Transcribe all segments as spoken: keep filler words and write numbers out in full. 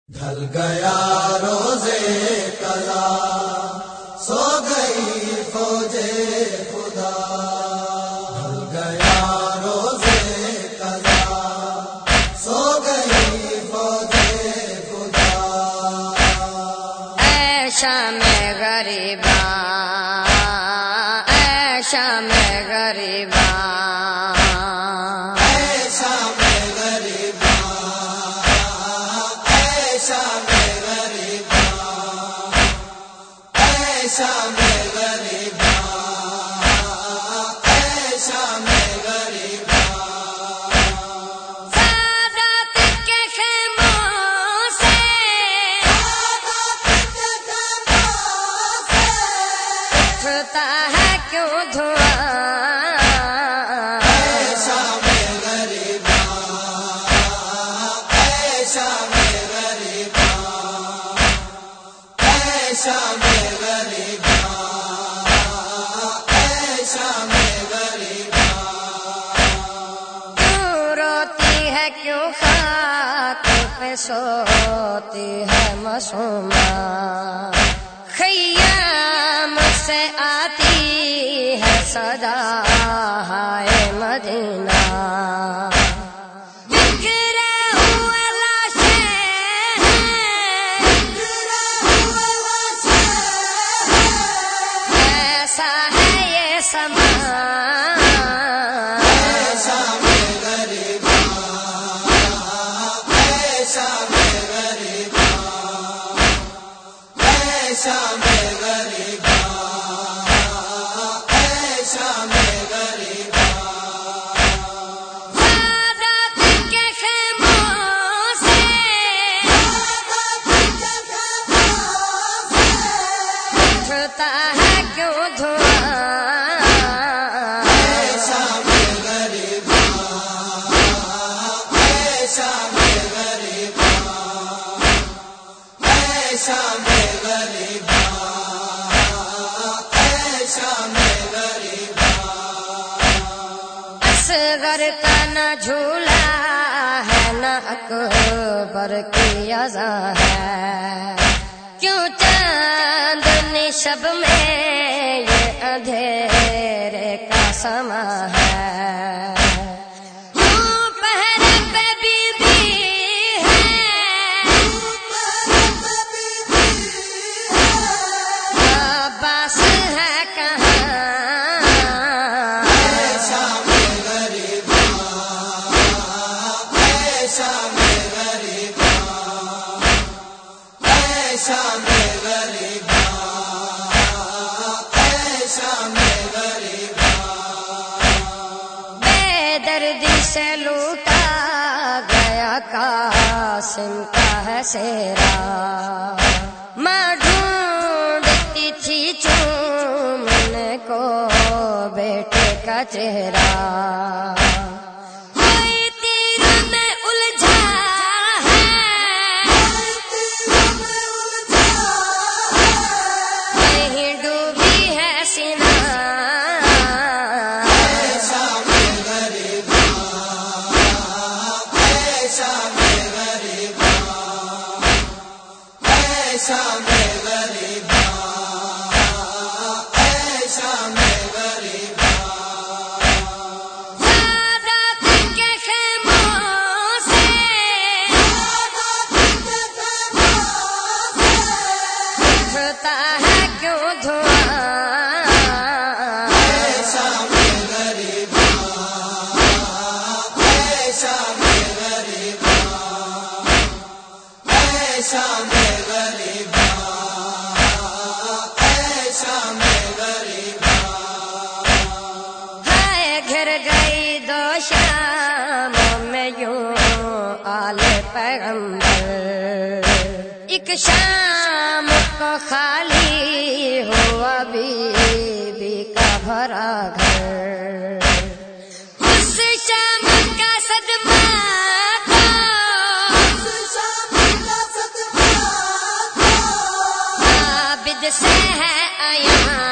ڈھل گیا روزے قضا، سو گئی فوجے خدا۔ ڈھل گیا روزے قضا، سو گئی فوجے خدا۔ اے شام غریباں، اے شام غریباں، شام غریباں، اے شام غریباں۔ سادات کے خیموں سے اٹھتا ہے کیوں دھواں؟ اے شام غریباں، اے شام غریباں، اے شام کیوں خاک پہ سوتی ہے معصومہ؟ خیام سے آتی ہے صدا ہائے مدینہ۔ بکھرے ہوئے لاشیں ایسا ہے یہ سما۔ شام غریباں، اے شام غریباں۔ سادات کے خیموں سے اٹھتا ہے کیوں دھواں؟ اے شام غریباں، اے شام غریباں، اے شام اصغر کا نہ جھولا ہے نہ اکبر کی اذاں ہے، کیوں چاندنی شب میں یہ اندھیرے کا سما ہے؟ کیوں پہرے پہ بی بی ہے، عباس ہے کہاں؟ شام غریباں، اے شام غریباں۔ بے دردی سے لوٹا گیا قاسم کا ہے سیرا، ماں ڈھونڈتی تھی چومنے کو بیٹے کا چہرہ۔ شام غریباں، اے شام غریباں۔ سادات کے خیموں سے اٹھتا ہے کیوں دھواں؟ اے شام غریباں، اے شام غریباں، اے شام گئی دو شاموں میں یوں آل پیغمبر، ایک شام کو خالی ہوا بی بی کا بھرا گھر۔ اس شام کا صدمہ عابد سے ہے عیاں۔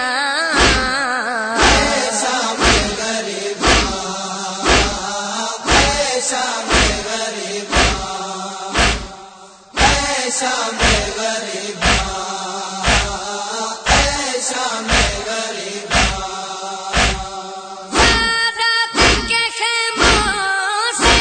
شام غریباں، اے شام غریباں اے شام غریباں رات کے خیموں سے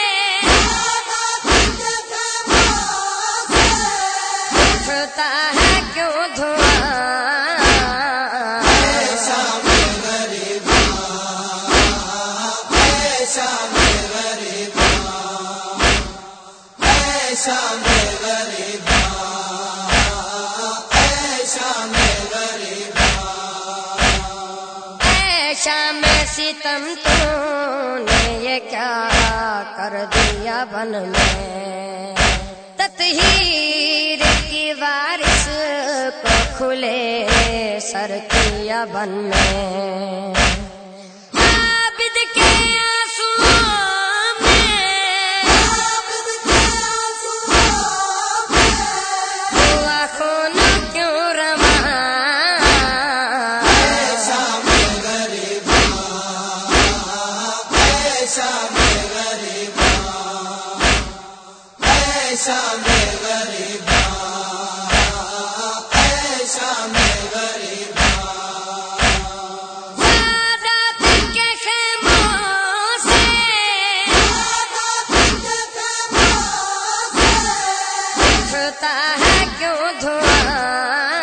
اٹھتا ہے کیوں دھواں اے شام غریباں اے شام غریباں اے شام غریباں اے شام غریباں اے شام ستم تو نے یہ کیا کر دیا بن میں تطہیر کی وارث کو کھلے سر کیا بن میں عابد کے آنسوؤں میں ہوا خون کیوں رواں شام غریباں اے شام غریباں اے شام غریباں اے شام غریباں رات کے خیموں سے اٹھتا ہے کیوں دھواں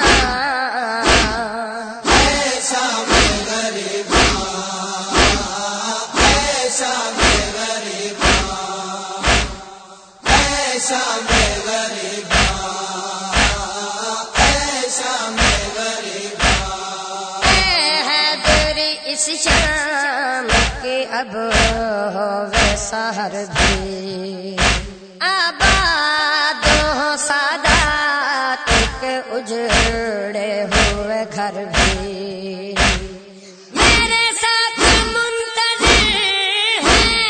اے شام غریباں اے شام غریباں اے شام غریباں اے شام غریباں اے حیدر اس شام کے اب ہوئے سحر بھی آباد ہو سادات کے اجڑے ہوئے گھر بھی میرے ساتھ منتظر ہیں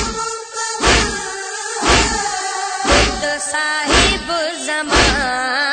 خود صاحب زمان